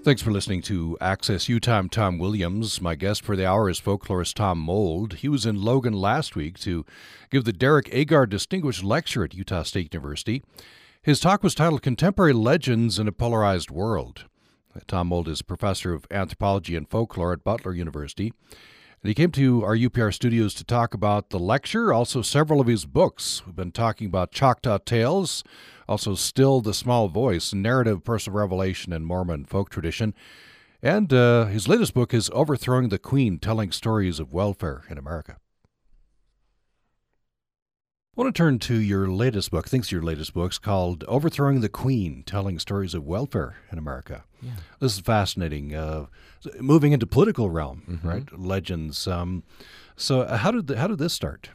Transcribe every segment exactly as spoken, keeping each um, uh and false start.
Thanks for listening to Access Utah. I'm Tom Williams. My guest for the hour is folklorist Tom Mould. He was in Logan last week to give the Derek Agar Distinguished Lecture at Utah State University. His talk was titled Contemporary Legends in a Polarized World. Tom Mould is a professor of anthropology and folklore at Butler University. And he came to our U P R studios to talk about the lecture, also several of his books. We've been talking about Choctaw Tales, also Still the Small Voice, Narrative, Personal Revelation, and Mormon Folk Tradition. And uh, his latest book is Overthrowing the Queen, Telling Stories of Welfare in America. I want to turn to your latest book, I think it's your latest book, it's called Overthrowing the Queen, Telling Stories of Welfare in America. Yeah. This is fascinating. Uh, moving into political realm, Mm-hmm. right? Legends. Um, so uh, how did the, how did this start?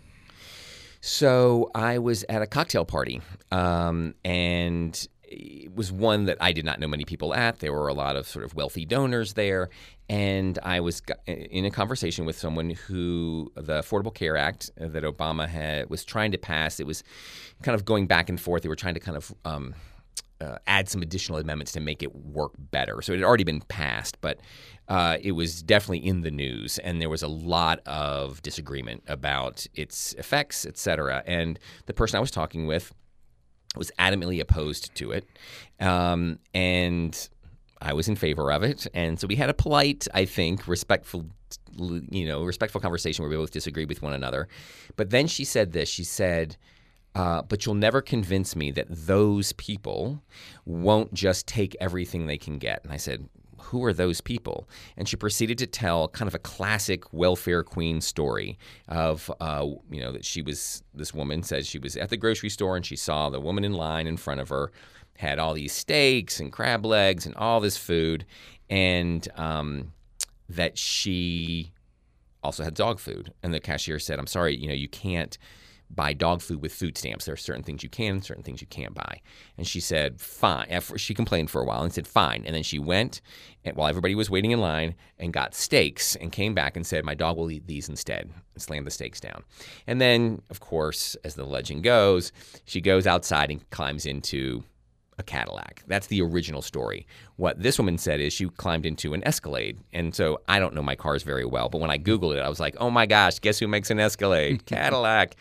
So I was at a cocktail party, um, and it was one that I did not know many people at. There were a lot of sort of wealthy donors there, and I was in a conversation with someone who the Affordable Care Act that Obama had was trying to pass. It was kind of going back and forth. They were trying to kind of um, uh, add some additional amendments to make it work better. So it had already been passed, but uh, it was definitely in the news, and there was a lot of disagreement about its effects, et cetera. And the person I was talking with was adamantly opposed to it, um, and I was in favor of it. And so we had a polite, I think, respectful, you know, respectful conversation where we both disagreed with one another. But then she said this. She said, uh, "But you'll never convince me that those people won't just take everything they can get." And I said, "Who are those people?" And she proceeded to tell kind of a classic welfare queen story of, uh, you know, that she was, this woman said she was at the grocery store and she saw the woman in line in front of her had all these steaks and crab legs and all this food, and um, that she also had dog food. And the cashier said, "I'm sorry, you know, you can't buy dog food with food stamps. There are certain things you can, certain things you can't buy." And she said, fine. She complained for a while and said, fine. And then she went, and while everybody was waiting in line, and got steaks and came back and said, "My dog will eat these instead," and slammed the steaks down. And then, of course, as the legend goes, she goes outside and climbs into a Cadillac. That's the original story. What this woman said is she climbed into an Escalade. And so I don't know my cars very well, but when I Googled it, I was like, oh my gosh, guess who makes an Escalade? Cadillac.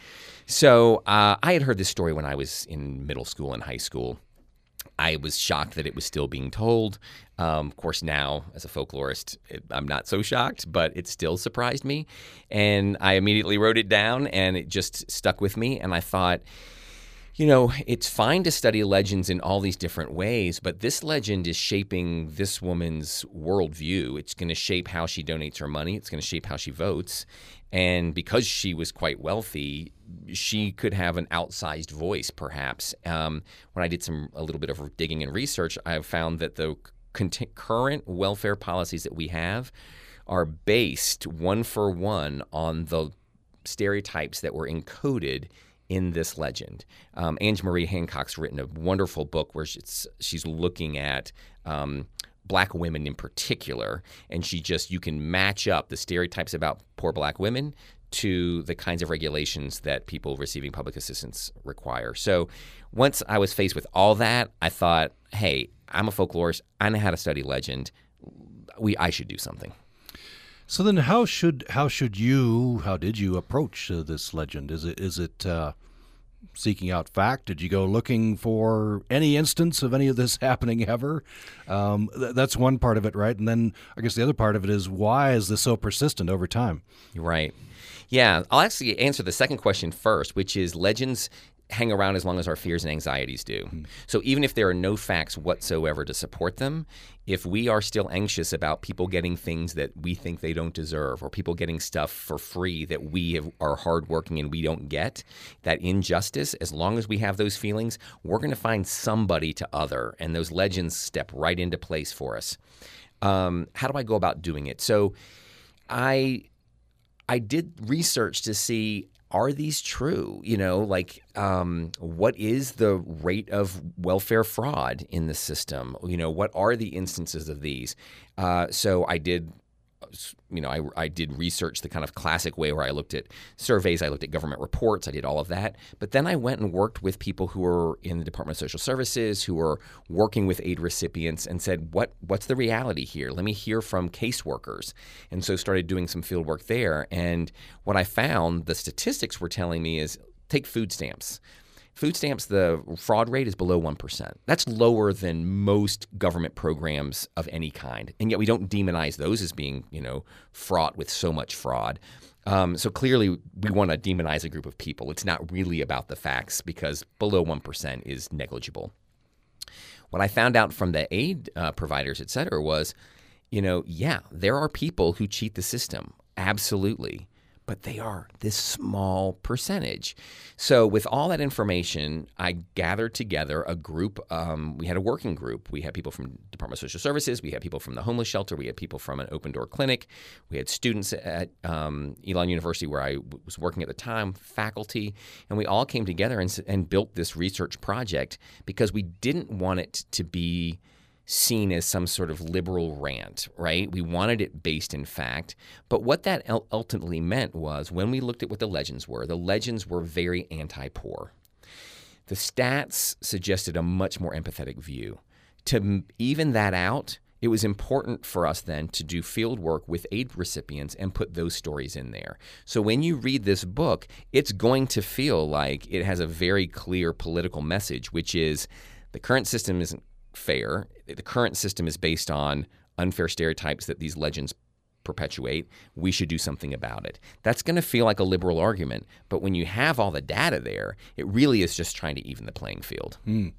So uh, I had heard this story when I was in middle school and high school. I was shocked that it was still being told. Um, of course, now as a folklorist, it, I'm not so shocked, but it still surprised me. And I immediately wrote it down, and it just stuck with me. And I thought, you know, it's fine to study legends in all these different ways, but this legend is shaping this woman's worldview. It's going to shape how she donates her money. It's going to shape how she votes. And because she was quite wealthy, she could have an outsized voice, perhaps. Um, when I did some a little bit of digging and research, I found that the cont- current welfare policies that we have are based one for one on the stereotypes that were encoded in this legend. Um, Ange Marie Hancock's written a wonderful book where she's, she's looking at um, black women in particular, and she just, you can match up the stereotypes about poor black women to the kinds of regulations that people receiving public assistance require. So once I was faced with all that, I thought, hey, I'm a folklorist. I know how to study legend. We, I should do something. So then, how should how should you how did you approach uh, this legend? Is it is it uh, seeking out fact? Did you go looking for any instance of any of this happening ever? Um, th- that's one part of it, right? And then I guess the other part of it is, why is this so persistent over time? Right. Yeah, I'll actually answer the second question first, which is legends hang around as long as our fears and anxieties do. Mm. So even if there are no facts whatsoever to support them, if we are still anxious about people getting things that we think they don't deserve, or people getting stuff for free that we have, are hardworking and we don't get, that injustice, as long as we have those feelings, we're going to find somebody to other, and those legends step right into place for us. Um, how do I go about doing it? So I I did research to see, are these true? You know, like um, what is the rate of welfare fraud in the system? You know, what are the instances of these? Uh, so I did you know, I, I did research the kind of classic way where I looked at surveys, I looked at government reports, I did all of that. But then I went and worked with people who were in the Department of Social Services, who were working with aid recipients, and said, what what's the reality here? Let me hear from caseworkers. And so started doing some field work there. And what I found, the statistics were telling me is, take food stamps. Food stamps, the fraud rate is below one percent. That's lower than most government programs of any kind. And yet we don't demonize those as being, you know, fraught with so much fraud. Um, so clearly we want to demonize a group of people. It's not really about the facts because below one percent is negligible. What I found out from the aid uh, providers, et cetera, was, you know, yeah, there are people who cheat the system. Absolutely. But they are this small percentage. So with all that information, I gathered together a group. Um, we had a working group. We had people from Department of Social Services. We had people from the homeless shelter. We had people from an open door clinic. We had students at um, Elon University where I w- was working at the time, faculty. And we all came together and, and built this research project because we didn't want it to be seen as some sort of liberal rant, right? We wanted it based in fact. But what that ultimately meant was when we looked at what the legends were, the legends were very anti-poor. The stats suggested a much more empathetic view. To even that out, it was important for us then to do field work with aid recipients and put those stories in there. So when you read this book, it's going to feel like it has a very clear political message, which is the current system isn't fair. The current system is based on unfair stereotypes that these legends perpetuate. We should do something about it. That's going to feel like a liberal argument, but when you have all the data there, it really is just trying to even the playing field. Mm.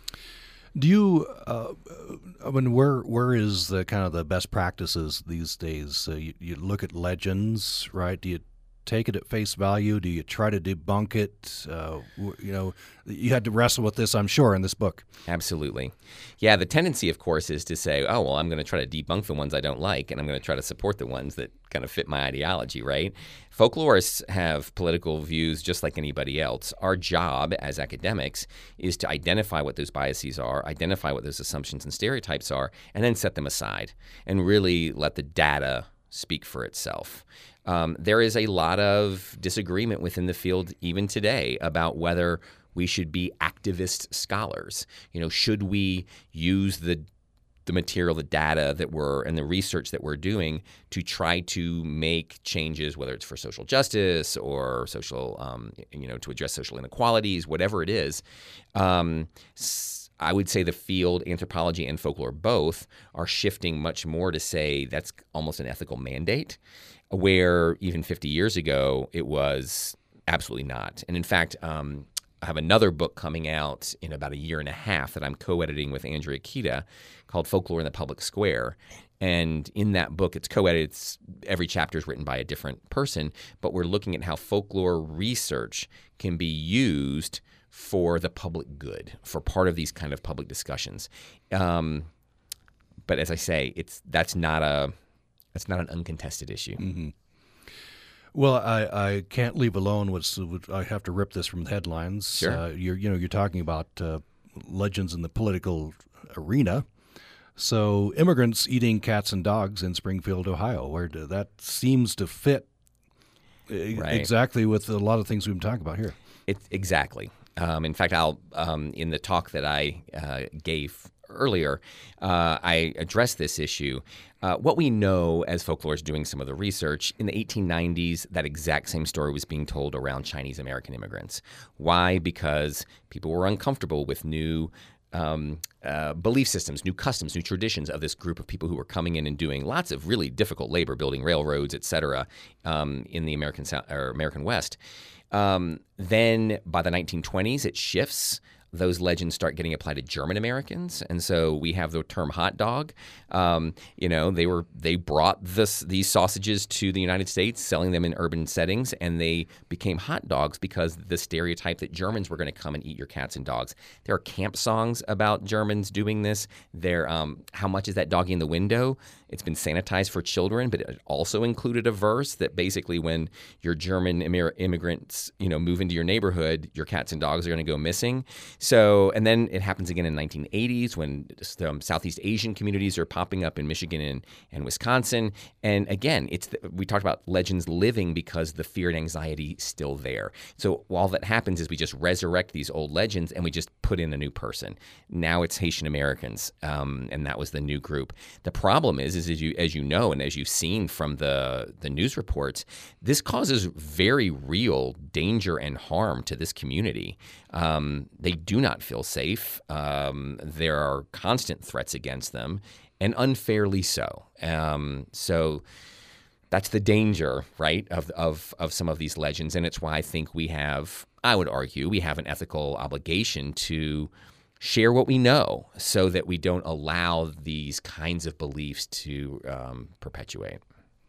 Do you, uh, I mean, where where is the kind of the best practices these days? Uh, you, you look at legends, right? Do you take it at face value? Do you try to debunk it? Uh, you know, you had to wrestle with this, I'm sure, in this book. Absolutely. Yeah, the tendency, of course, is to say, oh, well, I'm going to try to debunk the ones I don't like, and I'm going to try to support the ones that kind of fit my ideology, right? Folklorists have political views just like anybody else. Our job as academics is to identify what those biases are, identify what those assumptions and stereotypes are, and then set them aside and really let the data speak for itself. Um, there is a lot of disagreement within the field even today about whether we should be activist scholars. You know, should we use the the material, the data that we're and the research that we're doing to try to make changes, whether it's for social justice or social, um, you know, to address social inequalities, whatever it is. Um, I would say the field, anthropology and folklore both, are shifting much more to say that's almost an ethical mandate, where even fifty years ago it was absolutely not. And in fact, um, I have another book coming out in about a year and a half that I'm co-editing with Andrea Kita called Folklore in the Public Square. And in that book, it's co-edited. It's, every chapter is written by a different person, but we're looking at how folklore research can be used for the public good, for part of these kind of public discussions. Um, but as I say, it's that's not a that's not an uncontested issue. Mm-hmm. Well, I, I can't leave alone. What's, I have to rip this from the headlines. Sure. Uh, you're you know you're talking about uh, legends in the political arena. So immigrants eating cats and dogs in Springfield, Ohio, where do, that seems to fit right. exactly with a lot of things we've been talking about here. It, exactly. Um, in fact, I'll um, in the talk that I uh, gave earlier, uh, I addressed this issue. Uh, what we know as folklorists doing some of the research, in the eighteen nineties, that exact same story was being told around Chinese American immigrants. Why? Because people were uncomfortable with new um, uh, belief systems, new customs, new traditions of this group of people who were coming in and doing lots of really difficult labor, building railroads, et cetera, um, in the American South, or American West. Um, then by the nineteen twenties, it shifts. Those legends start getting applied to German Americans, and so we have the term hot dog. Um, you know, they were they brought this these sausages to the United States, selling them in urban settings, and they became hot dogs because the stereotype that Germans were going to come and eat your cats and dogs. There are camp songs about Germans doing this. There, um, how much is that doggy in the window? It's been sanitized for children, but it also included a verse that basically when your German immir- immigrants, you know, move into your neighborhood, your cats and dogs are going to go missing. So, and then it happens again in the nineteen eighties when um, Southeast Asian communities are popping up in Michigan and, and Wisconsin. And again, it's the, we talked about legends living because the fear and anxiety is still there. So all that happens is we just resurrect these old legends and we just put in a new person. Now it's Haitian Americans, um, and that was the new group. The problem is, is as you as you know and as you've seen from the the news reports, this causes very real danger and harm to this community. Um, they do not feel safe. Um, there are constant threats against them, and unfairly so. Um, so. That's the danger, right, of, of of some of these legends. And it's why I think we have, I would argue, we have an ethical obligation to share what we know so that we don't allow these kinds of beliefs to um, perpetuate.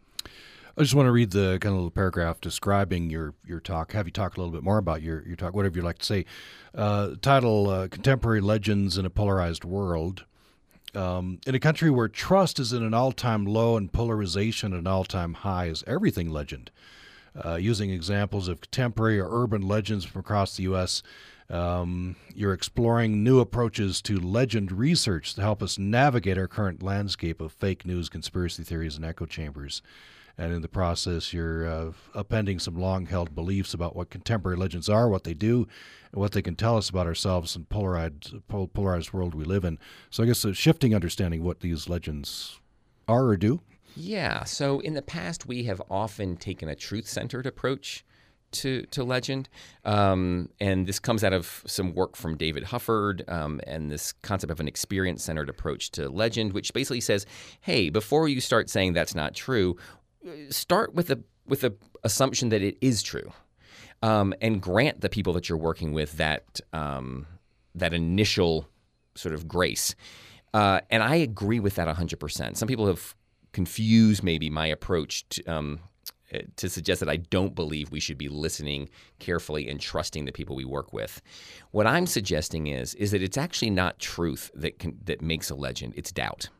I just want to read the kind of little paragraph describing your, your talk, have you talk a little bit more about your, your talk, whatever you'd like to say. Uh, title, uh, Contemporary Legends in a Polarized World. Um, in a country where trust is at an all-time low and polarization at an all-time high, is everything legend? Uh, using examples of contemporary or urban legends from across the U S, um, you're exploring new approaches to legend research to help us navigate our current landscape of fake news, conspiracy theories, and echo chambers. And in the process, you're uh, appending some long-held beliefs about what contemporary legends are, what they do, and what they can tell us about ourselves in polarized, polarized world we live in. So I guess a shifting understanding of what these legends are or do. Yeah. So in the past, we have often taken a truth-centered approach to to legend, um, and this comes out of some work from David Hufford um, and this concept of an experience-centered approach to legend, which basically says, hey, before you start saying that's not true, start with a with a assumption that it is true, um, and grant the people that you're working with that um, that initial sort of grace. Uh, and I agree with that one hundred percent. Some people have confused maybe my approach to, um, to suggest that I don't believe we should be listening carefully and trusting the people we work with. What I'm suggesting is is that it's actually not truth that can, that makes a legend. It's doubt.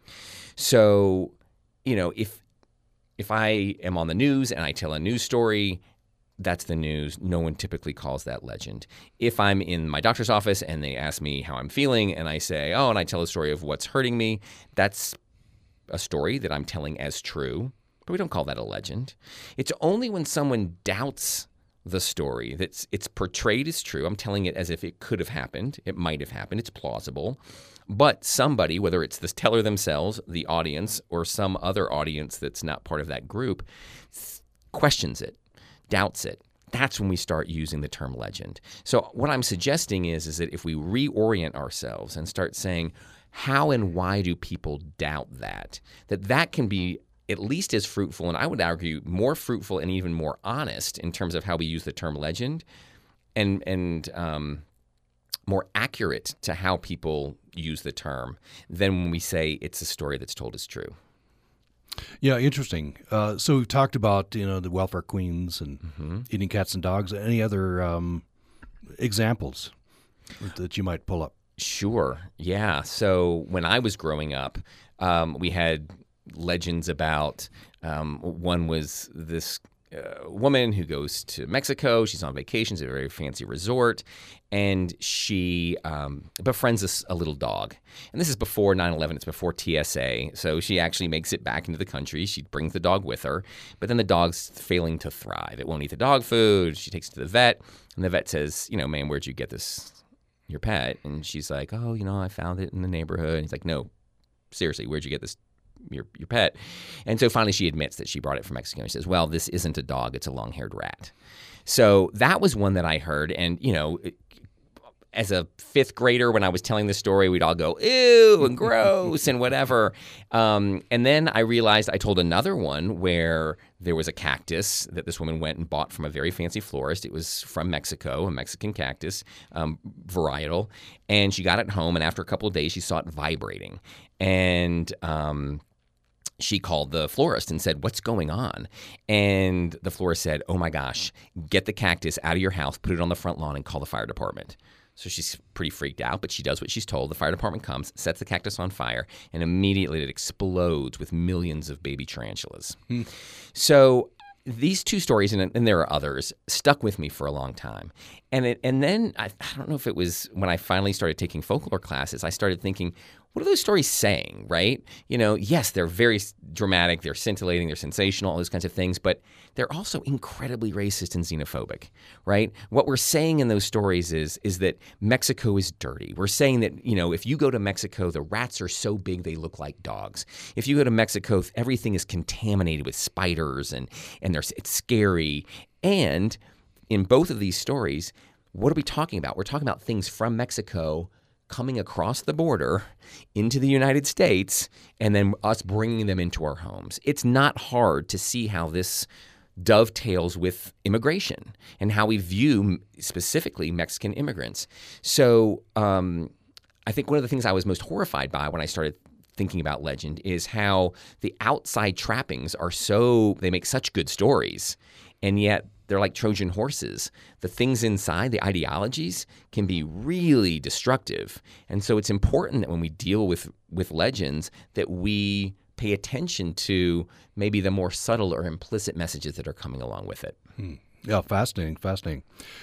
So, you know, if If I am on the news and I tell a news story, that's the news. No one typically calls that legend. If I'm in my doctor's office and they ask me how I'm feeling and I say, oh, and I tell a story of what's hurting me, that's a story that I'm telling as true, but we don't call that a legend. It's only when someone doubts the story that's it's portrayed as true. I'm telling it as if it could have happened. It might have happened. It's plausible. But somebody, whether it's the teller themselves, the audience, or some other audience that's not part of that group, questions it, doubts it. That's when we start using the term legend. So what I'm suggesting is, is that if we reorient ourselves and start saying, how and why do people doubt that, that that can be at least as fruitful, and I would argue more fruitful and even more honest in terms of how we use the term legend, and and um, more accurate to how people use the term than when we say it's a story that's told as true. Yeah, interesting. Uh, so we've talked about, you know, the welfare queens and mm-hmm. eating cats and dogs. Any other um, examples that you might pull up? Sure. Yeah. So when I was growing up, um, we had legends about um, one was this uh, woman who goes to Mexico. She's on vacation. It's a very fancy resort. And she um, befriends a, a little dog. And this is before nine eleven. It's before T S A. So she actually makes it back into the country. She brings the dog with her. But then the dog's failing to thrive. It won't eat the dog food. She takes it to the vet. And the vet says, you know, ma'am, where'd you get this, your pet? And she's like, oh, you know, I found it in the neighborhood. And he's like, no, seriously, where'd you get this, your your pet? And so finally she admits that she brought it from Mexico. She says, well, this isn't a dog. It's a long-haired rat. So that was one that I heard. And, you know, as a fifth grader, when I was telling this story, we'd all go, ew, and gross, and whatever. Um, and then I realized I told another one where there was a cactus that this woman went and bought from a very fancy florist. It was from Mexico, a Mexican cactus, um, varietal. And she got it home, and after a couple of days, she saw it vibrating. And um, she called the florist and said, "What's going on?" And the florist said, "Oh my gosh, get the cactus out of your house, put it on the front lawn, and call the fire department." So she's pretty freaked out, but she does what she's told. The fire department comes, sets the cactus on fire, and immediately it explodes with millions of baby tarantulas. Hmm. So these two stories, and, and there are others, stuck with me for a long time. And it, and then, I, I don't know if it was when I finally started taking folklore classes, I started thinking, what are those stories saying, right? You know, yes, they're very dramatic, they're scintillating, they're sensational, all those kinds of things, but they're also incredibly racist and xenophobic, right? What we're saying in those stories is, is that Mexico is dirty. We're saying that, you know, if you go to Mexico, the rats are so big they look like dogs. If you go to Mexico, everything is contaminated with spiders and, and there's, it's scary. And in both of these stories, what are we talking about? We're talking about things from Mexico coming across the border into the United States and then us bringing them into our homes. It's not hard to see how this dovetails with immigration and how we view specifically Mexican immigrants. So um, I think one of the things I was most horrified by when I started thinking about legend is how the outside trappings are so – they make such good stories, and yet they're like Trojan horses. The things inside, the ideologies, can be really destructive. And so it's important that when we deal with, with legends that we pay attention to maybe the more subtle or implicit messages that are coming along with it. Hmm. Yeah, fascinating, fascinating.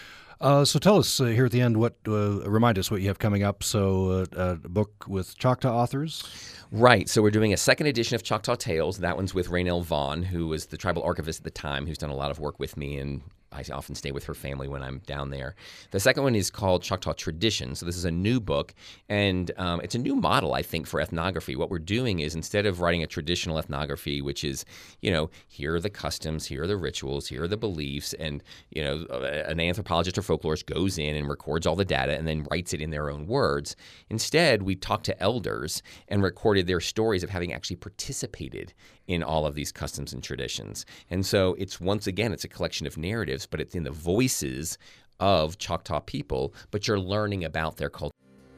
Uh, so tell us uh, here at the end, what uh, remind us what you have coming up. So uh, a book with Choctaw authors? Right. So we're doing a second edition of Choctaw Tales. That one's with Raynell Vaughn, who was the tribal archivist at the time, who's done a lot of work with me, and I often stay with her family when I'm down there. The second one is called Choctaw Tradition. So this is a new book, and um, it's a new model, I think, for ethnography. What we're doing is instead of writing a traditional ethnography, which is, you know, here are the customs, here are the rituals, here are the beliefs, and, you know, an anthropologist or folklorist goes in and records all the data and then writes it in their own words. Instead, we talked to elders and recorded their stories of having actually participated in all of these customs and traditions. And so it's, once again, it's a collection of narratives, but it's in the voices of Choctaw people, but you're learning about their culture.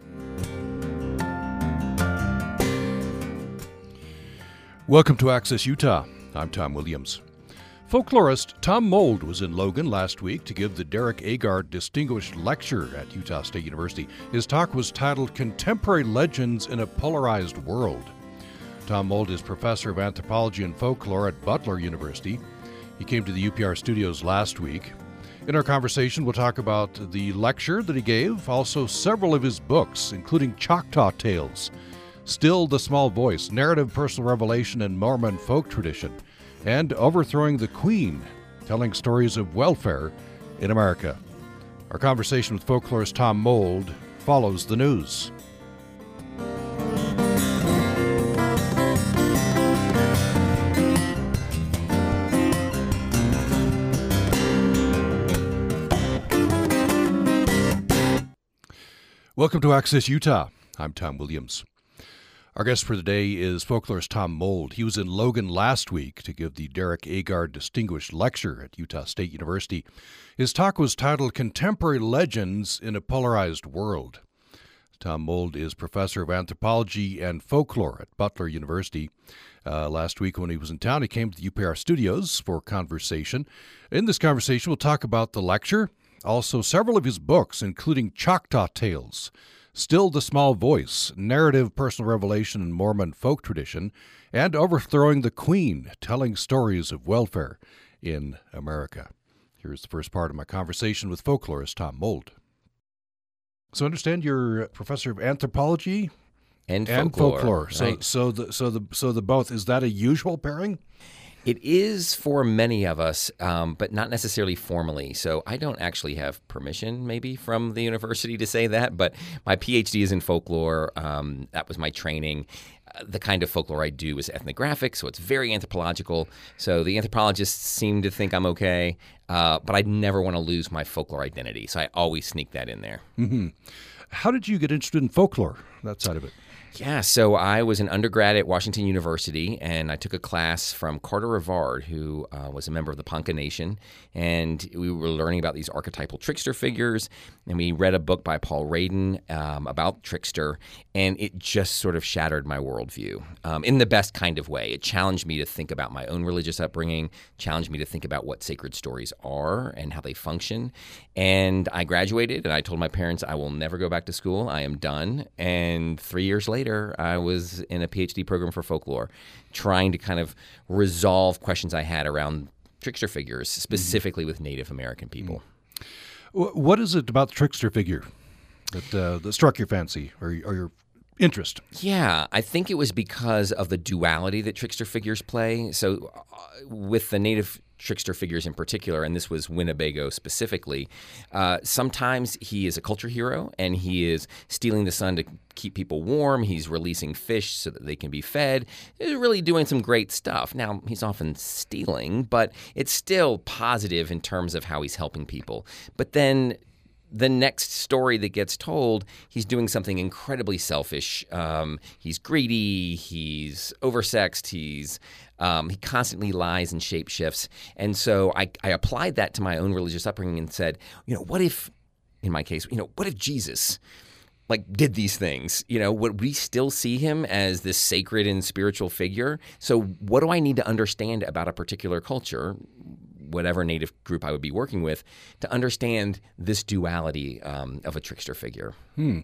Welcome to Access Utah. I'm Tom Williams. Folklorist Tom Mould was in Logan last week to give the Derek Agard Distinguished Lecture at Utah State University. His talk was titled Contemporary Legends in a Polarized World. Tom Mould is professor of anthropology and folklore at Butler University. He came to the U P R studios last week. In our conversation, we'll talk about the lecture that he gave, also several of his books, including Choctaw Tales, Still the Small Voice, Narrative, Personal Revelation, and Mormon Folk Tradition, and Overthrowing the Queen, telling stories of welfare in America. Our conversation with folklorist Tom Mould follows the news. Welcome to Access Utah. I'm Tom Williams. Our guest for the day is folklorist Tom Mould. He was in Logan last week to give the Derek Agard Distinguished Lecture at Utah State University. His talk was titled Contemporary Legends in a Polarized World. Tom Mould is professor of anthropology and folklore at Butler University. Uh, last week when he was in town, he came to the U P R studios for conversation. In this conversation, we'll talk about the lecture, also several of his books, including Choctaw Tales, Still the Small Voice, Narrative, Personal Revelation, and Mormon Folk Tradition, and Overthrowing the Queen, telling stories of welfare in America. Here's the first part of my conversation with folklorist Tom Mould. So I understand you're a professor of anthropology and folklore. And folklore. So, right. so the so the so the both, is that a usual pairing? It is for many of us, um, but not necessarily formally. So I don't actually have permission maybe from the university to say that, but my PhD is in folklore. Um, that was my training. Uh, the kind of folklore I do is ethnographic, so it's very anthropological. So the anthropologists seem to think I'm okay, uh, but I never want to lose my folklore identity, so I always sneak that in there. Mm-hmm. How did you get interested in folklore, that side of it? Yeah, so I was an undergrad at Washington University, and I took a class from Carter Rivard, who uh, was a member of the Ponca Nation, and we were learning about these archetypal trickster figures, and we read a book by Paul Radin um, about trickster, and it just sort of shattered my worldview um, in the best kind of way. It challenged me to think about my own religious upbringing, challenged me to think about what sacred stories are and how they function, and I graduated, and I told my parents I will never go back to school. I am done, and three years later, Later, I was in a PhD program for folklore, trying to kind of resolve questions I had around trickster figures, specifically mm-hmm. with Native American people. Mm-hmm. What is it about the trickster figure that, uh, that struck your fancy or, or your interest? Yeah, I think it was because of the duality that trickster figures play. So uh, with the Native trickster figures in particular, and this was Winnebago specifically, uh, sometimes he is a culture hero and he is stealing the sun to keep people warm. He's releasing fish so that they can be fed. He's really doing some great stuff. Now, he's often stealing, but it's still positive in terms of how he's helping people. But then the next story that gets told, he's doing something incredibly selfish. Um, he's greedy. He's oversexed. He's um, he constantly lies and shapeshifts. And so I, I applied that to my own religious upbringing and said, you know, what if, in my case, you know, what if Jesus like did these things? You know, would we still see him as this sacred and spiritual figure? So what do I need to understand about a particular culture, whatever Native group I would be working with, to understand this duality um, of a trickster figure? Hmm.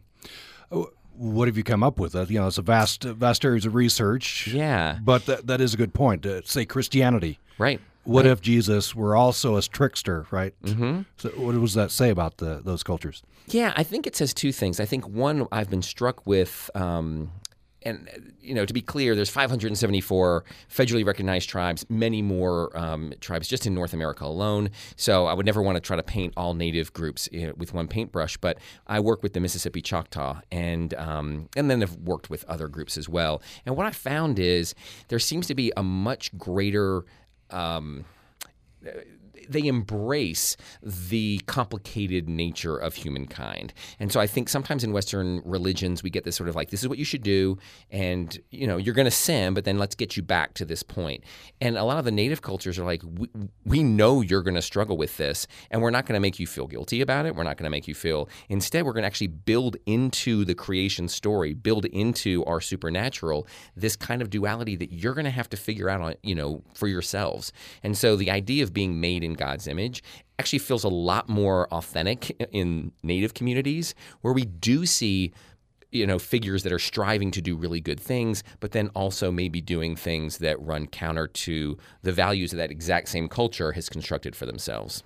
What have you come up with? Uh, you know, it's a vast, vast areas of research. Yeah. But that, that is a good point. Uh, say Christianity. Right. What right. if Jesus were also a trickster, right? Mm-hmm. So what does that say about the, those cultures? Yeah, I think it says two things. I think, one, I've been struck with um, and, you know, to be clear, there's five hundred seventy-four federally recognized tribes, many more um, tribes just in North America alone. So I would never want to try to paint all Native groups you know, with one paintbrush. But I work with the Mississippi Choctaw, and um, and then I've worked with other groups as well. And what I found is there seems to be a much greater um, they embrace the complicated nature of humankind. And so I think sometimes in Western religions, we get this sort of like, this is what you should do, and, you know, you're going to sin, but then let's get you back to this point. And a lot of the Native cultures are like, we, we know you're going to struggle with this, and we're not going to make you feel guilty about it. We're not going to make you feel, instead, we're going to actually build into the creation story, build into our supernatural, this kind of duality that you're going to have to figure out on, you know, for yourselves. And so the idea of being made in God's image actually feels a lot more authentic in Native communities, where we do see, you know, figures that are striving to do really good things, but then also maybe doing things that run counter to the values that that exact same culture has constructed for themselves.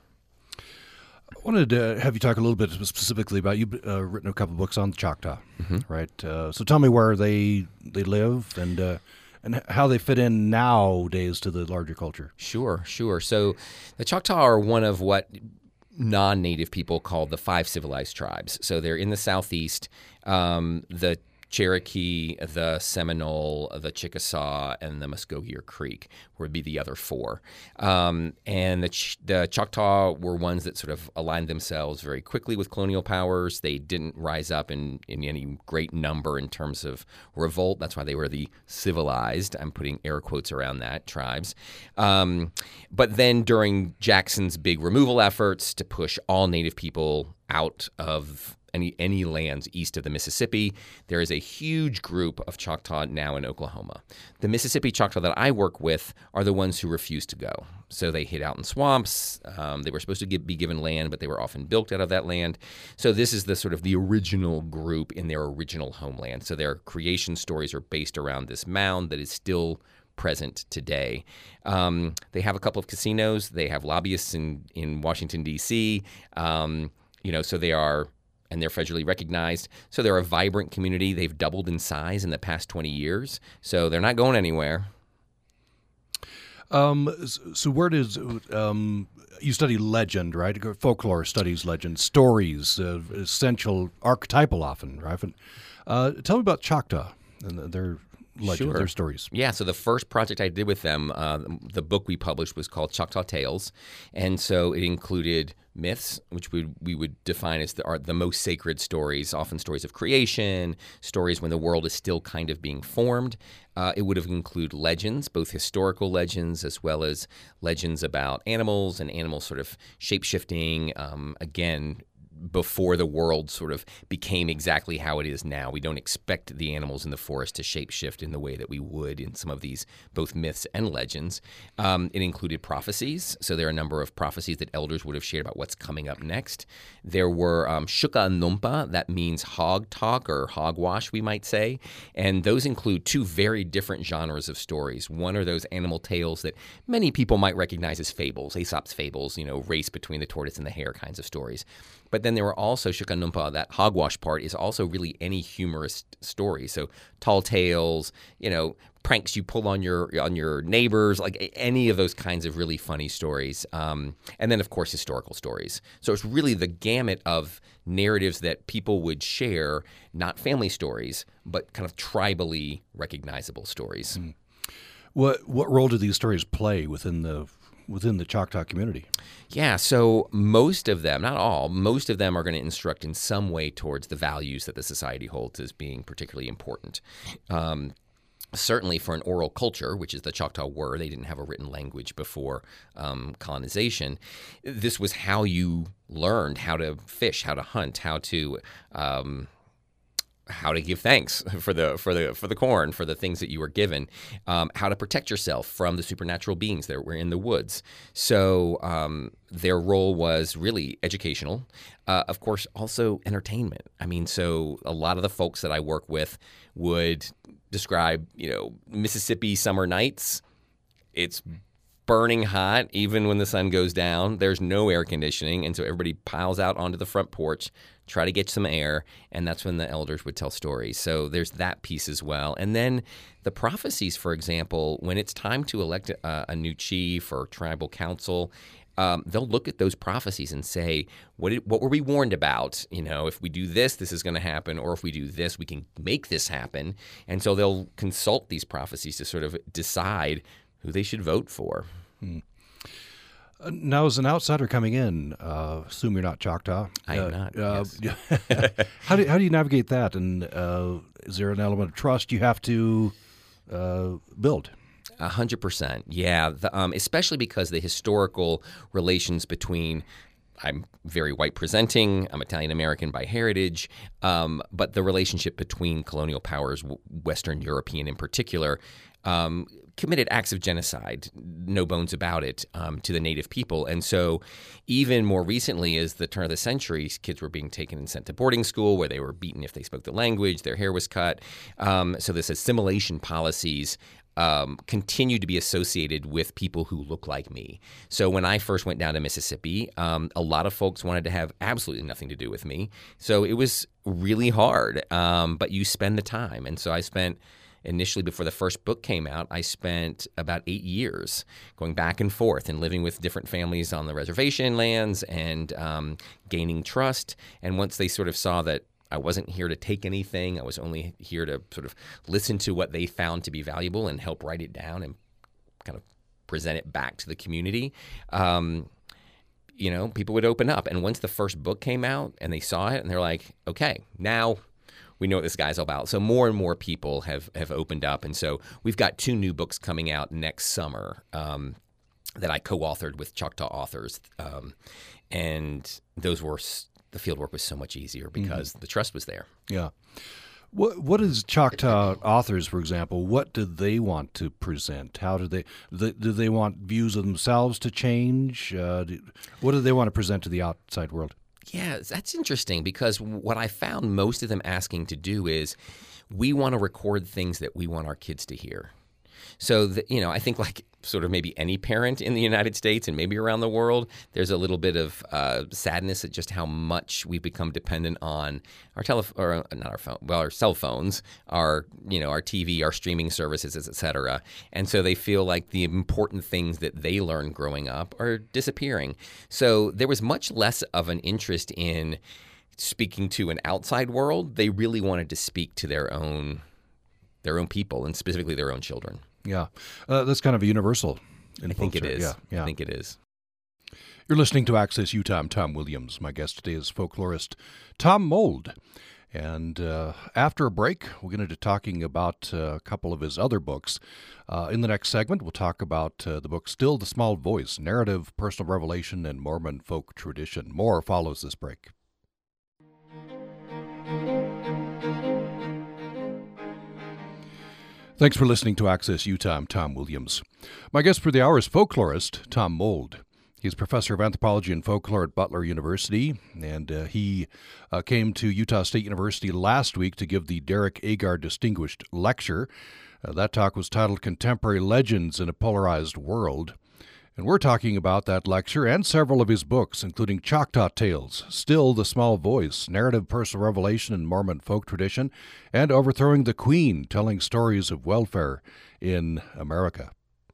I wanted to have you talk a little bit specifically about, you've uh, written a couple books on the Choctaw, mm-hmm. right? Uh, so tell me where they they live and uh, and how they fit in nowadays to the larger culture. Sure, sure. So the Choctaw are one of what non-Native people call the five civilized tribes. So they're in the southeast. Um, the Cherokee, the Seminole, the Chickasaw, and the Muskogee or Creek would be the other four. Um, and the, Ch- the Choctaw were ones that sort of aligned themselves very quickly with colonial powers. They didn't rise up in, in any great number in terms of revolt. That's why they were the civilized, I'm putting air quotes around that, tribes. Um, but then during Jackson's big removal efforts to push all Native people out of Any, any lands east of the Mississippi, there is a huge group of Choctaw now in Oklahoma. The Mississippi Choctaw that I work with are the ones who refuse to go. So they hid out in swamps. Um, they were supposed to give, be given land, but they were often bilked out of that land. So this is the sort of the original group in their original homeland. So their creation stories are based around this mound that is still present today. Um, they have a couple of casinos. They have lobbyists in, in Washington, D C Um, you know, so they are... and they're federally recognized. So they're a vibrant community. They've doubled in size in the past twenty years. So they're not going anywhere. Um, so where does, um, you study legend, right? Folklore studies legend, stories, uh, essential, archetypal often, right? Uh, tell me about Choctaw and their legends, Sure. their stories. Yeah, so the first project I did with them, uh, the book we published was called Choctaw Tales, and so it included myths, which we we would define as the are the most sacred stories, often stories of creation, stories when the world is still kind of being formed. Uh, it would have included legends, both historical legends as well as legends about animals and animals sort of shape-shifting, um, again, before the world sort of became exactly how it is now. We don't expect the animals in the forest to shapeshift in the way that we would in some of these both myths and legends. Um, it included prophecies. So there are a number of prophecies that elders would have shared about what's coming up next. There were um, Shuka Numpa, that means hog talk or hogwash, we might say. And those include two very different genres of stories. One are those animal tales that many people might recognize as fables, Aesop's fables, you know, race between the tortoise and the hare kinds of stories. But then there were also Shuka Numpa, that hogwash part is also really any humorous story. So tall tales, you know, pranks you pull on your on your neighbors, like any of those kinds of really funny stories. Um, and then, of course, historical stories. So it's really the gamut of narratives that people would share, not family stories, but kind of tribally recognizable stories. Mm. What what role do these stories play within the within the Choctaw community? Yeah, so most of them, not all, most of them are going to instruct in some way towards the values that the society holds as being particularly important. Um, certainly for an oral culture, which is the Choctaw were, they didn't have a written language before um, colonization. This was how you learned how to fish, how to hunt, how to um, how to give thanks for the for the for the corn, for the things that you were given, um, how to protect yourself from the supernatural beings that were in the woods. So um, their role was really educational, uh, of course, also entertainment. I mean, so a lot of the folks that I work with would describe, you know, Mississippi summer nights. It's burning hot, even when the sun goes down. There's no air conditioning, and so everybody piles out onto the front porch, try to get some air, and that's when the elders would tell stories. So there's that piece as well. And then the prophecies, for example, when it's time to elect a, a new chief or tribal council, um, they'll look at those prophecies and say, what did, what were we warned about? You know, if we do this, this is going to happen, or if we do this, we can make this happen. And so they'll consult these prophecies to sort of decide who they should vote for. Hmm. Uh, now, as an outsider coming in, uh, assume you're not Choctaw. I am uh, not. Uh, yes. how do how do you navigate that? And uh, is there an element of trust you have to uh, build? A hundred percent, yeah. The, um, especially because the historical relations between I'm very white presenting. I'm Italian American by heritage, um, but the relationship between colonial powers, Western European in particular, um, committed acts of genocide, no bones about it, um, to the native people. And so even more recently, as the turn of the century, kids were being taken and sent to boarding school where they were beaten if they spoke the language, their hair was cut. Um, so this assimilation policies Um, continue to be associated with people who look like me. So when I first went down to Mississippi, um, a lot of folks wanted to have absolutely nothing to do with me. So it was really hard, um, but you spend the time. And so I spent initially, before the first book came out, I spent about eight years going back and forth and living with different families on the reservation lands and um, gaining trust. And once they sort of saw that I wasn't here to take anything. I was only here to sort of listen to what they found to be valuable and help write it down and kind of present it back to the community. Um, you know, people would open up. And once the first book came out and they saw it and they're like, okay, now we know what this guy's all about. So more and more people have, have opened up. And so we've got two new books coming out next summer um, that I co-authored with Choctaw authors. Um, and those were the field work was so much easier because mm-hmm. the trust was there. Yeah. What What is Choctaw authors, for example, what do they want to present? How do they, do they, do they want views of themselves to change? Uh, do, what do they want to present to the outside world? Yeah, that's interesting because what I found most of them asking to do is we want to record things that we want our kids to hear. So, the, you know, I think like sort of maybe any parent in the United States and maybe around the world, there's a little bit of uh, sadness at just how much we've become dependent on our telephone, or not our phone, well, our cell phones, our, you know, our T V, our streaming services, et cetera. And so they feel like the important things that they learned growing up are disappearing. So there was much less of an interest in speaking to an outside world. They really wanted to speak to their own their own people and specifically their own children. Yeah, uh, that's kind of a universal. In I think it folks, is. Yeah, yeah. I think it is. You're listening to Access Utah. I'm Tom Williams. My guest today is folklorist Tom Mould. And uh, after a break, we're going to be talking about uh, a couple of his other books. Uh, in the next segment, we'll talk about uh, the book Still the Small Voice, Narrative, Personal Revelation, and Mormon Folk Tradition. More follows this break. Thanks for listening to Access Utah. I'm Tom Williams. My guest for the hour is folklorist Tom Mould. He's professor of anthropology and folklore at Butler University, and uh, he uh, came to Utah State University last week to give the Derek Agar Distinguished Lecture. Uh, that talk was titled Contemporary Legends in a Polarized World. And we're talking about that lecture and several of his books, including Choctaw Tales, Still the Small Voice, Narrative, Personal Revelation, and Mormon Folk Tradition, and Overthrowing the Queen, Telling Stories of Welfare in America.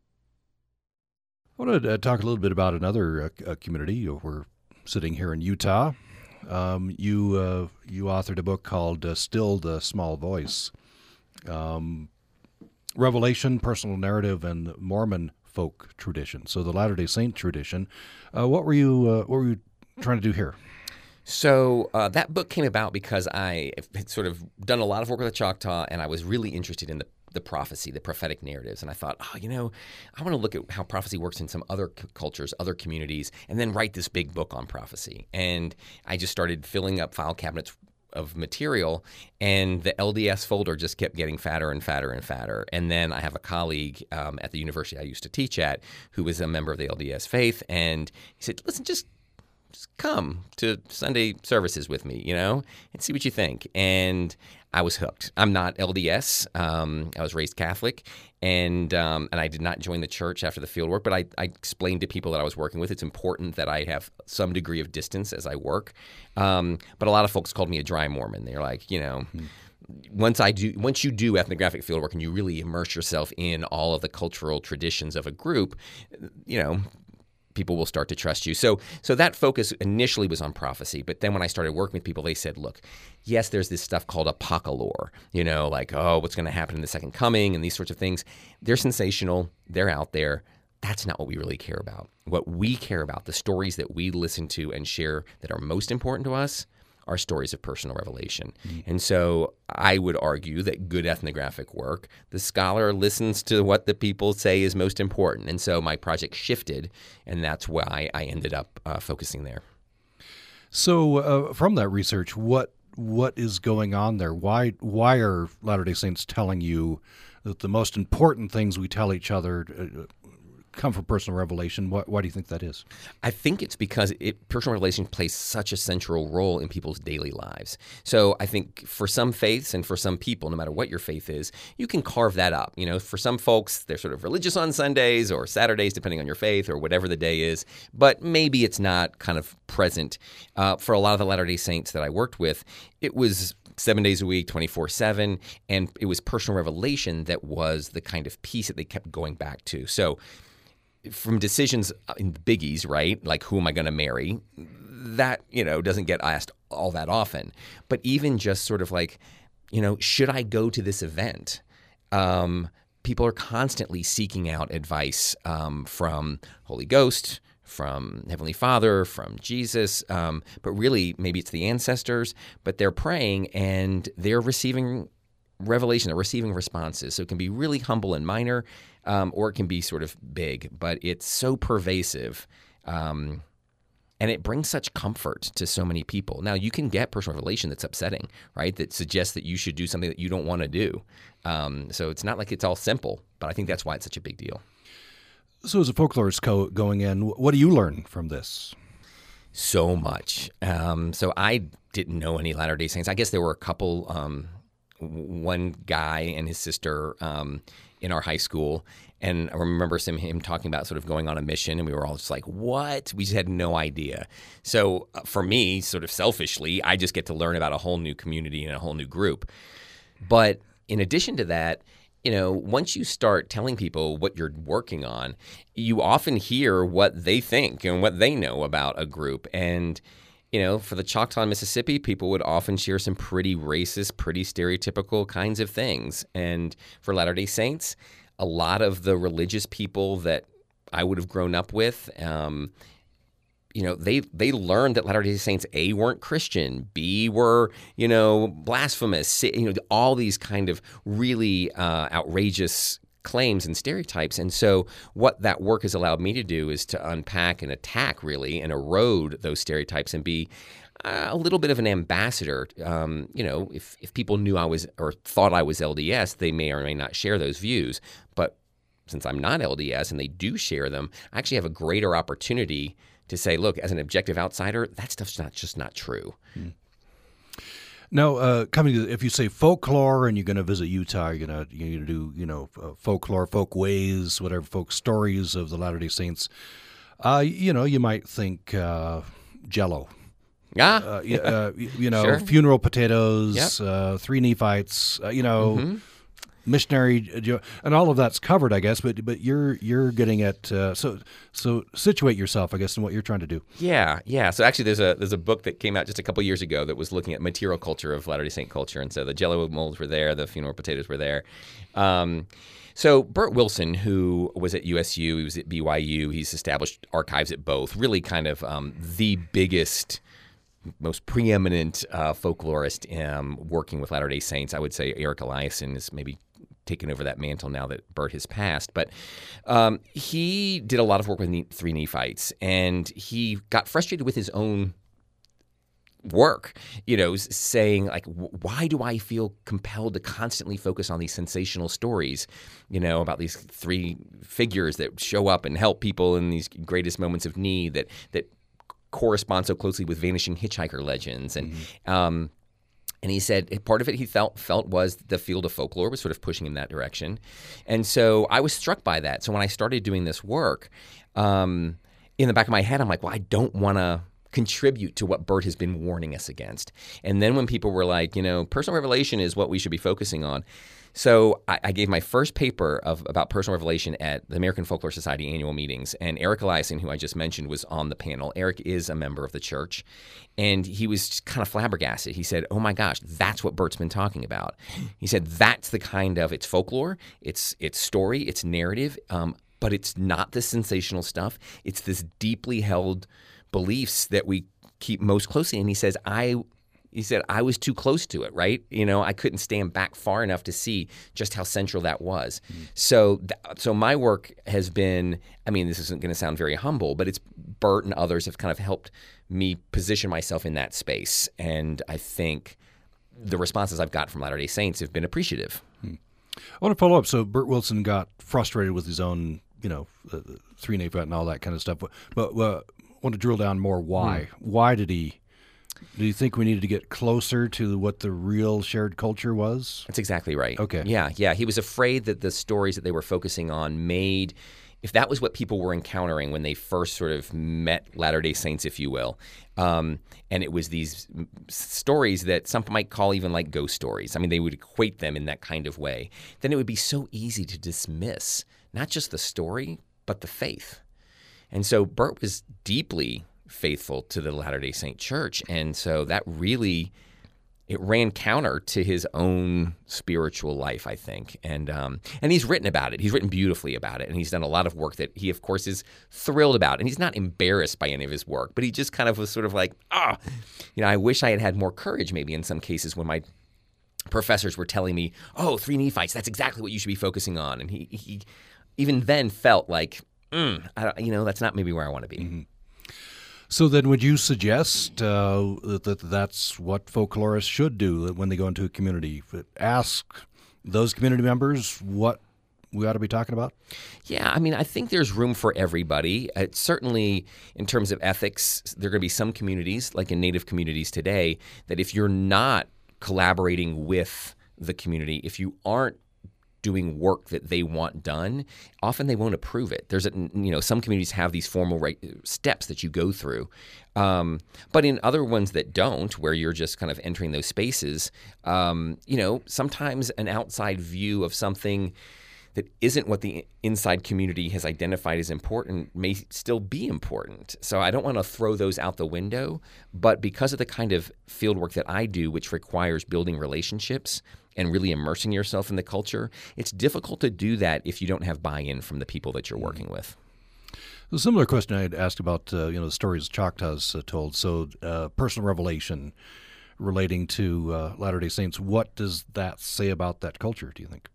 I want to uh, talk a little bit about another uh, community. We're sitting here in Utah. Um, you uh, you authored a book called uh, Still the Small Voice, um, Revelation, Personal Narrative, and Mormon Folk Tradition. So the Latter-day Saint tradition. Uh, what were you uh, what were you trying to do here? So uh, that book came about because I had sort of done a lot of work with the Choctaw, and I was really interested in the the prophecy, the prophetic narratives. And I thought, oh, you know, I want to look at how prophecy works in some other c- cultures, other communities, and then write this big book on prophecy. And I just started filling up file cabinets of material, and the L D S folder just kept getting fatter and fatter and fatter. And then I have a colleague um, at the university I used to teach at who was a member of the L D S faith, and he said, listen, just Just come to Sunday services with me, you know, and see what you think. And I was hooked. I'm not L D S. Um, I was raised Catholic, and um, and I did not join the church after the fieldwork. But I, I explained to people that I was working with, it's important that I have some degree of distance as I work. Um, but a lot of folks called me a dry Mormon. They're like, you know, mm-hmm. Once I do, once you do ethnographic fieldwork and you really immerse yourself in all of the cultural traditions of a group, you know, people will start to trust you. So so that focus initially was on prophecy. But then when I started working with people, they said, look, yes, there's this stuff called apocalypse, you know, like, oh, what's going to happen in the second coming and these sorts of things. They're sensational. They're out there. That's not what we really care about. What we care about, the stories that we listen to and share that are most important to us, are stories of personal revelation. Mm-hmm. And so I would argue that good ethnographic work, the scholar listens to what the people say is most important. And so my project shifted, and that's why I ended up uh, focusing there. So uh, from that research, what what is going on there? Why why are Latter-day Saints telling you that the most important things we tell each other uh, come from personal revelation? Why, why do you think that is? I think it's because it, personal revelation plays such a central role in people's daily lives. So I think for some faiths and for some people, no matter what your faith is, you can carve that up. You know, for some folks, they're sort of religious on Sundays or Saturdays, depending on your faith or whatever the day is, but maybe it's not kind of present. Uh, for a lot of the Latter-day Saints that I worked with, it was seven days a week, twenty-four seven, and it was personal revelation that was the kind of piece that they kept going back to. So from decisions in biggies, right? Like, who am I going to marry? That, you know, doesn't get asked all that often. But even just sort of like, you know, should I go to this event? Um, people are constantly seeking out advice um, from Holy Ghost, from Heavenly Father, from Jesus. Um, but really, maybe it's the ancestors, but they're praying and they're receiving revelation, they're receiving responses. So it can be really humble and minor, um, or it can be sort of big, but it's so pervasive. Um, and it brings such comfort to so many people. Now, you can get personal revelation that's upsetting, right? That suggests that you should do something that you don't want to do. Um, so it's not like it's all simple, but I think that's why it's such a big deal. So as a folklorist co- going in, what do you learn from this? So much. Um, so I didn't know any Latter-day Saints. I guess there were a couple, um, one guy and his sister um, in our high school. And I remember some, him talking about sort of going on a mission, and we were all just like, what? We just had no idea. So uh, for me, sort of selfishly, I just get to learn about a whole new community and a whole new group. But in addition to that, you know, once you start telling people what you're working on, you often hear what they think and what they know about a group. And you know, for the Choctaw in Mississippi, people would often share some pretty racist, pretty stereotypical kinds of things. And for Latter-day Saints, a lot of the religious people that I would have grown up with, um, you know, they they learned that Latter-day Saints, A, weren't Christian, B, were, you know, blasphemous, C, you know, all these kind of really uh, outrageous claims and stereotypes. And so what that work has allowed me to do is to unpack and attack, really, and erode those stereotypes and be uh, a little bit of an ambassador. Um, you know, if, if people knew I was or thought I was L D S, they may or may not share those views. But since I'm not L D S and they do share them, I actually have a greater opportunity to say, look, as an objective outsider, that stuff's not just not true. Hmm. Now, uh, coming to, if you say folklore and you're going to visit Utah, you're going to you're going to do, you know, uh, folklore, folk ways, whatever, folk stories of the Latter-day Saints. Uh, you know, you might think uh, Jell-O. Yeah. Uh, you, uh, you know, Sure. funeral potatoes, Yep. uh, three Nephites, uh, you know, Mm-hmm. missionary, and all of that's covered, I guess. But but you're you're getting at uh, so so situate yourself, I guess, in what you're trying to do. Yeah, yeah. So actually, there's a there's a book that came out just a couple years ago that was looking at material culture of Latter-day Saint culture, and so the Jell-O molds were there, the funeral potatoes were there. Um, so Bert Wilson, who was at U S U, he was at B Y U, he's established archives at both. Really, kind of um, the biggest, most preeminent uh, folklorist um, working with Latter-day Saints. I would say Eric Eliason is maybe taken over that mantle now that Bert has passed. But um, he did a lot of work with ne- three Nephites, and he got frustrated with his own work, you know, saying, like, why do I feel compelled to constantly focus on these sensational stories, you know, about these three figures that show up and help people in these greatest moments of need that that correspond so closely with vanishing hitchhiker legends. And mm-hmm. um And he said part of it he felt felt was the field of folklore was sort of pushing in that direction. And so I was struck by that. So when I started doing this work, um, in the back of my head, I'm like, well, I don't want to contribute to what Bert has been warning us against. And then when people were like, you know, personal revelation is what we should be focusing on. So I, I gave my first paper of about personal revelation at the American Folklore Society annual meetings, and Eric Eliason, who I just mentioned, was on the panel. Eric is a member of the church, and he was just kind of flabbergasted. He said, oh my gosh, that's what Bert's been talking about. He said, that's the kind of, it's folklore, it's it's story, it's narrative, um, but it's not this sensational stuff. It's this deeply held beliefs that we keep most closely. And he says, I... He said, I was too close to it, right? You know, I couldn't stand back far enough to see just how central that was. Mm-hmm. So th- so my work has been, I mean, this isn't going to sound very humble, but it's Bert and others have kind of helped me position myself in that space. And I think the responses I've got from Latter-day Saints have been appreciative. Hmm. I want to follow up. So Bert Wilson got frustrated with his own, you know, uh, three Nephite and all that kind of stuff. But, but uh, I want to drill down more why. Hmm. Why did he... Do you think we needed to get closer to what the real shared culture was? That's exactly right. Okay. Yeah, yeah. He was afraid that the stories that they were focusing on made, if that was what people were encountering when they first sort of met Latter-day Saints, if you will, um, and it was these stories that some might call even like ghost stories. I mean, they would equate them in that kind of way. Then it would be so easy to dismiss not just the story, but the faith. And so Bert was deeply faithful to the Latter-day Saint Church, and so that really it ran counter to his own spiritual life, I think. And um, and he's written about it. He's written beautifully about it, and he's done a lot of work that he, of course, is thrilled about. And he's not embarrassed by any of his work, but he just kind of was sort of like, ah, oh, you know, I wish I had had more courage, maybe in some cases when my professors were telling me, oh, three Nephites, that's exactly what you should be focusing on. And he he even then felt like, mm, I don't, you know, that's not maybe where I want to be. Mm-hmm. So then would you suggest uh, that that's what folklorists should do when they go into a community? Ask those community members what we ought to be talking about? Yeah, I mean, I think there's room for everybody. Uh, certainly, in terms of ethics, there are going to be some communities, like in Native communities today, that if you're not collaborating with the community, if you aren't doing work that they want done, often they won't approve it. There's, a, you know, some communities have these formal right, steps that you go through. Um, but in other ones that don't, where you're just kind of entering those spaces, um, you know, sometimes an outside view of something that isn't what the inside community has identified as important may still be important. So I don't want to throw those out the window, but because of the kind of field work that I do, which requires building relationships and really immersing yourself in the culture, it's difficult to do that if you don't have buy-in from the people that you're working with. A similar question I had asked about, uh, you know, the stories Choctaws uh, told. So uh, personal revelation relating to uh, Latter-day Saints, what does that say about that culture, do you think?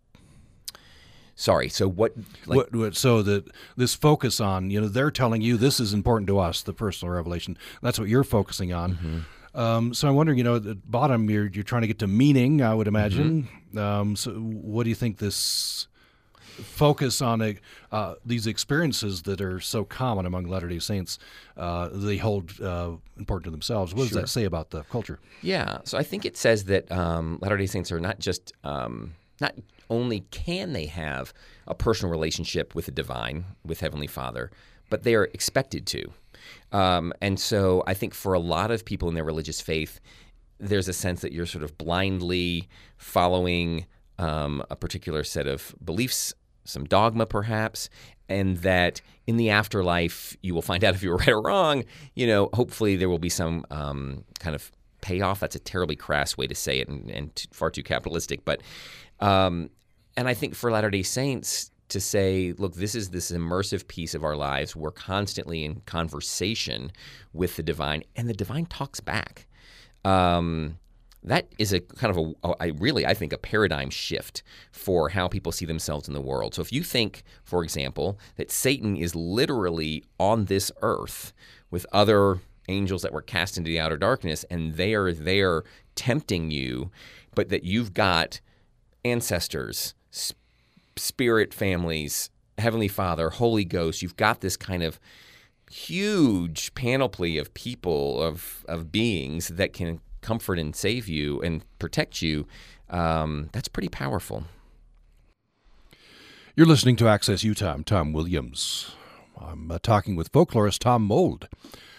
Sorry, so what, like, what, what? So that this focus on, you know, they're telling you this is important to us, the personal revelation. That's what you're focusing on. Mm-hmm. Um, so I'm wondering, you know, at the bottom, you're you're trying to get to meaning, I would imagine. Mm-hmm. Um, so what do you think this focus on a, uh, these experiences that are so common among Latter-day Saints, uh, they hold uh, important to themselves? What does Sure. that say about the culture? Yeah, so I think it says that um, Latter-day Saints are not just, um, not only can they have a personal relationship with the divine, with Heavenly Father, but they are expected to. Um, and so I think for a lot of people in their religious faith, there's a sense that you're sort of blindly following um, a particular set of beliefs, some dogma perhaps, and that in the afterlife you will find out if you were right or wrong. You know, hopefully there will be some um, kind of payoff. That's a terribly crass way to say it and, and t- far too capitalistic. But um, and I think for Latter-day Saints, to say, look, this is this immersive piece of our lives. We're constantly in conversation with the divine, and the divine talks back. Um, that is a kind of a, I really, I think, a paradigm shift for how people see themselves in the world. So if you think, for example, that Satan is literally on this earth with other angels that were cast into the outer darkness, and they are there tempting you, but that you've got ancestors, spirit families, Heavenly Father, Holy Ghost, you've got this kind of huge panoply of people, of of beings that can comfort and save you and protect you. Um, that's pretty powerful. You're listening to Access Utah. I'm Tom Williams. I'm uh, talking with folklorist Tom Mould.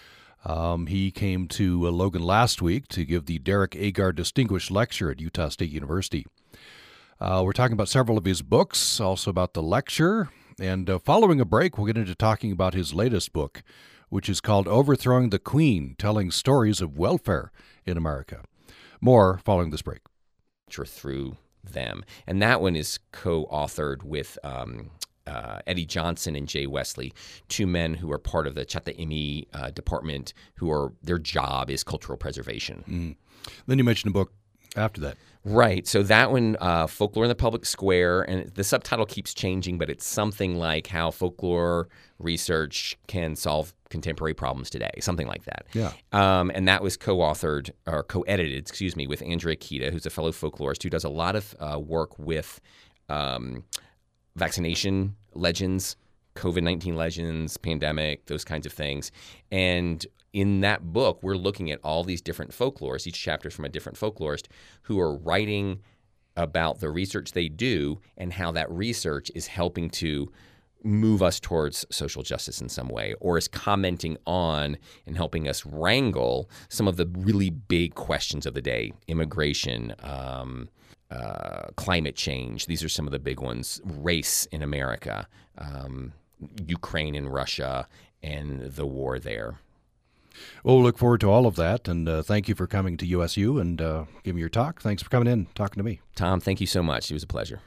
Um, he came to uh, Logan last week to give the Derek Agar Distinguished Lecture at Utah State University. Uh, we're talking about several of his books, also about the lecture, and uh, following a break, we'll get into talking about his latest book, which is called Overthrowing the Queen, Telling Stories of Welfare in America. More following this break. Through them. And that one is co-authored with um, uh, Eddie Johnson and Jay Wesley, two men who are part of the Chataimi uh, department, who are, their job is cultural preservation. Mm. Then you mentioned a book after that. Right. So that one, uh, Folklore in the Public Square, and the subtitle keeps changing, but it's something like how folklore research can solve contemporary problems today, something like that. Yeah. Um, and that was co-authored, or co-edited, excuse me, with Andrea Kita, who's a fellow folklorist who does a lot of uh, work with um, vaccination legends, covid nineteen legends, pandemic, those kinds of things. And in that book, we're looking at all these different folklorists, each chapter is from a different folklorist, who are writing about the research they do and how that research is helping to move us towards social justice in some way, or is commenting on and helping us wrangle some of the really big questions of the day: immigration, um, uh, climate change. These are some of the big ones. Race in America, um, Ukraine and Russia, and the war there. Well, we'll look forward to all of that, and uh, thank you for coming to U S U and uh, giving your talk. Thanks for coming in, talking to me. Tom, thank you so much. It was a pleasure.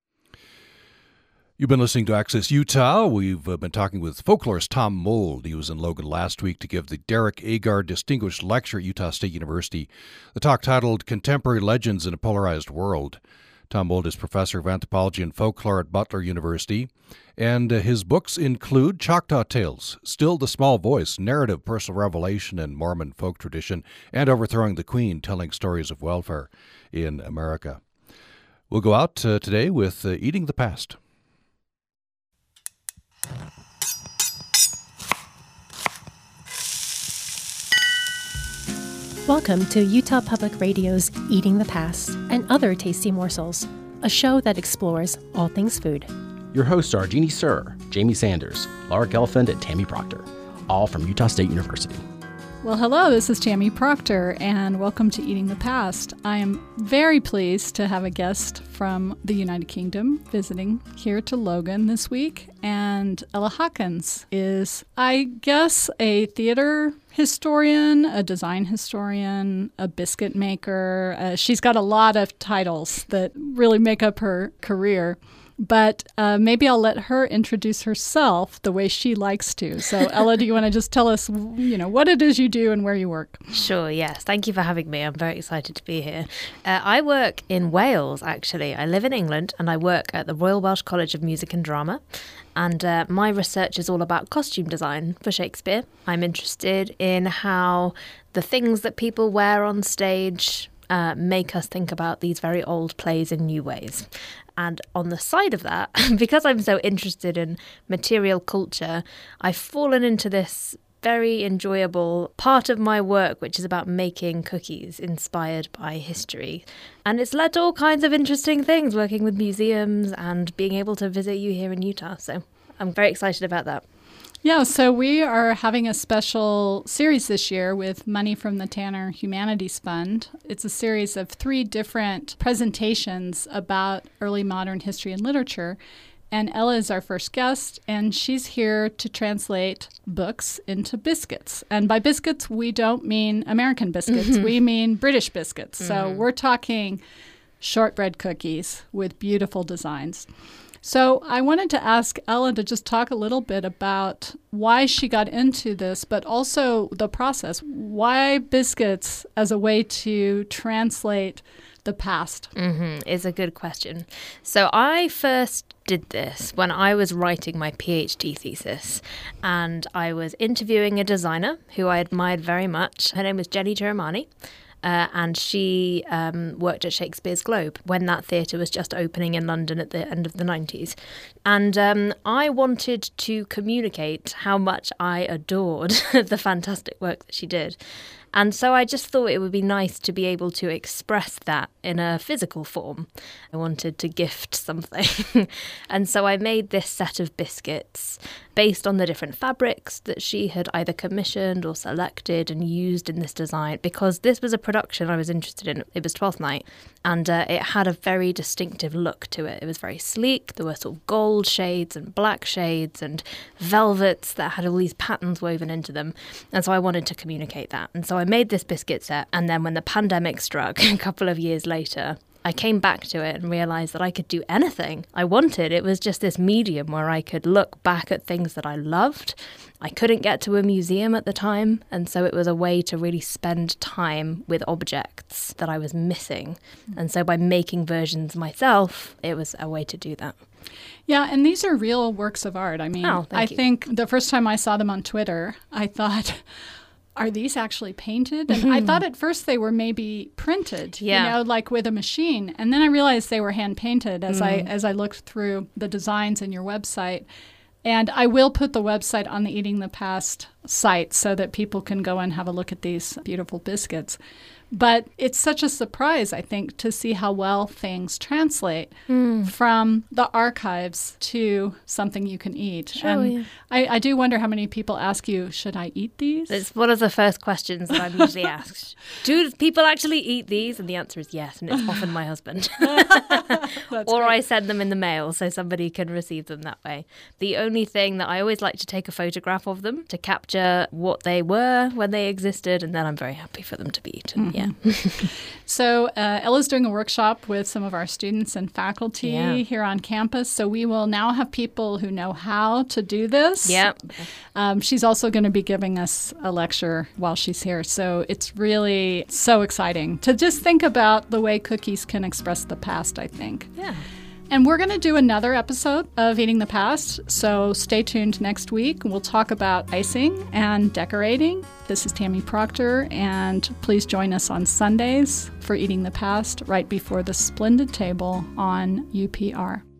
You've been listening to Access Utah. We've uh, been talking with folklorist Tom Mould. He was in Logan last week to give the Derek Agar Distinguished Lecture at Utah State University. The talk titled Contemporary Legends in a Polarized World. Tom Mould is professor of anthropology and folklore at Butler University, and uh, his books include Choctaw Tales, Still the Small Voice, Narrative, Personal Revelation, and Mormon Folk Tradition, and Overthrowing the Queen, Telling Stories of Welfare in America. We'll go out uh, today with uh, Eating the Past. Welcome to Utah Public Radio's Eating the Past and Other Tasty Morsels, a show that explores all things food. Your hosts are Jeannie Sir, Jamie Sanders, Laura Gelfand, and Tammy Proctor, all from Utah State University. Well, hello, this is Tammy Proctor, and welcome to Eating the Past. I am very pleased to have a guest from the United Kingdom visiting here to Logan this week, and Ella Hawkins is, I guess, a theater historian, a design historian, a biscuit maker. Uh, she's got a lot of titles that really make up her career. But uh, maybe I'll let her introduce herself the way she likes to. So, Ella, do you want to just tell us, you know, what it is you do and where you work? Sure, yes. Thank you for having me. I'm very excited to be here. Uh, I work in Wales, actually. I live in England and I work at the Royal Welsh College of Music and Drama. And uh, my research is all about costume design for Shakespeare. I'm interested in how the things that people wear on stage uh, make us think about these very old plays in new ways. And on the side of that, because I'm so interested in material culture, I've fallen into this very enjoyable part of my work, which is about making cookies inspired by history. And it's led to all kinds of interesting things, working with museums and being able to visit you here in Utah. So I'm very excited about that. Yeah, so we are having a special series this year with money from the Tanner Humanities Fund. It's a series of three different presentations about early modern history and literature. And Ella is our first guest, and she's here to translate books into biscuits. And by biscuits, we don't mean American biscuits. Mm-hmm. We mean British biscuits. Mm-hmm. So we're talking shortbread cookies with beautiful designs. So I wanted to ask Ella to just talk a little bit about why she got into this, but also the process. Why biscuits as a way to translate the past? Mm-hmm. It's a good question. So I first did this when I was writing my PhD thesis, and I was interviewing a designer who I admired very much. Her name was Jenny Germani. Uh, and she um, worked at Shakespeare's Globe when that theatre was just opening in London at the end of the nineties. And um, I wanted to communicate how much I adored the fantastic work that she did. And so I just thought it would be nice to be able to express that in a physical form. I wanted to gift something. And so I made this set of biscuits based on the different fabrics that she had either commissioned or selected and used in this design, because this was a production I was interested in. It was Twelfth Night, and uh, it had a very distinctive look to it. It was very sleek. There were sort of gold shades and black shades and velvets that had all these patterns woven into them. And so I wanted to communicate that. And so I made this biscuit set, and then when the pandemic struck a couple of years later, I came back to it and realized that I could do anything I wanted. It was just this medium where I could look back at things that I loved. I couldn't get to a museum at the time, and so it was a way to really spend time with objects that I was missing. And so by making versions myself, it was a way to do that. Yeah, and these are real works of art. I mean, oh, I you. think the first time I saw them on Twitter, I thought, are these actually painted? And I thought at first they were maybe printed, yeah. you know, like with a machine. And then I realized they were hand painted as mm. I as I looked through the designs in your website. And I will put the website on the Eating the Past site so that people can go and have a look at these beautiful biscuits. But it's such a surprise, I think, to see how well things translate mm. from the archives to something you can eat. Sure, and yeah. I, I do wonder how many people ask you, should I eat these? It's one of the first questions that I'm usually asked. Do people actually eat these? And the answer is yes, and it's often my husband. Or great. I send them in the mail so somebody can receive them that way. The only thing that I always like to take a photograph of them to capture what they were when they existed, and then I'm very happy for them to be eaten. Mm-hmm. Yeah. So uh, Ella's doing a workshop with some of our students and faculty yeah. here on campus. So we will now have people who know how to do this. Yep. Um, she's also going to be giving us a lecture while she's here. So it's really so exciting to just think about the way cookies can express the past, I think. Yeah. And we're going to do another episode of Eating the Past, so stay tuned next week. We'll talk about icing and decorating. This is Tammy Proctor, and please join us on Sundays for Eating the Past right before the Splendid Table on U P R.